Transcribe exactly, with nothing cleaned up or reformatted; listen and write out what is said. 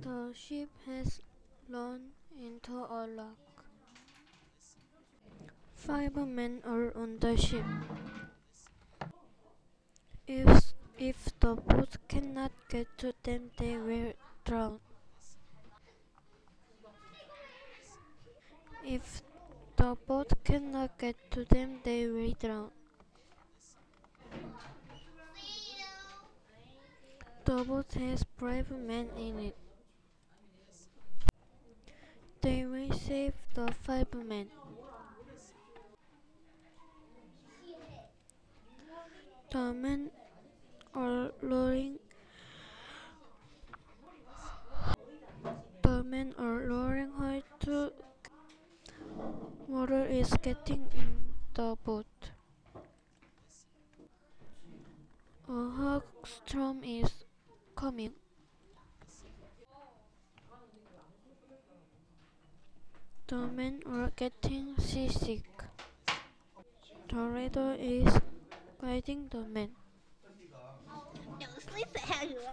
The ship has run into a rock. Five men are on the ship. If, if the boat cannot get to them, they will drown. If the boat cannot get to them, they will drown. The boat has five men in it. They will save the five men. The men are rowing. The men are rowing hard to. Water is getting in the boat. A hot storm is coming. The men are getting seasick. The leader is guiding the men.